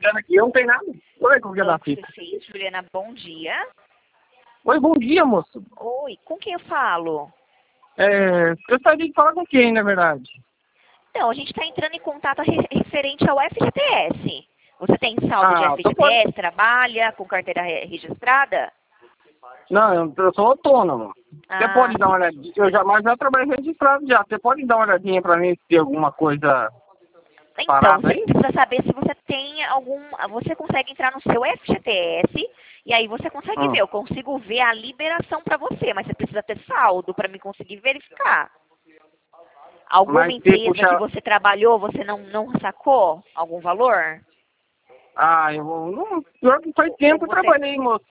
ligando aqui, eu não tenho nada. Oi, como que é da fita? 6, Juliana, bom dia. Oi, bom dia, moço. Oi, com quem eu falo? Gostaria de falar com quem, na verdade? Então, a gente está entrando em contato referente ao FGTS. Você tem saldo de então FGTS, trabalha com carteira registrada? Não, eu sou autônomo. Você pode dar uma olhadinha? Eu já trabalhei registrado já. Você pode dar uma olhadinha pra mim se tem alguma coisa Então, parada você aí? precisa saber se você tem algum... Você consegue entrar no seu FGTS e aí você consegue ver. Eu consigo ver a liberação para você, mas você precisa ter saldo para me conseguir verificar. Alguma Mas empresa que você trabalhou, você não sacou algum valor? eu não... Pior que faz tempo que eu trabalhei, moço.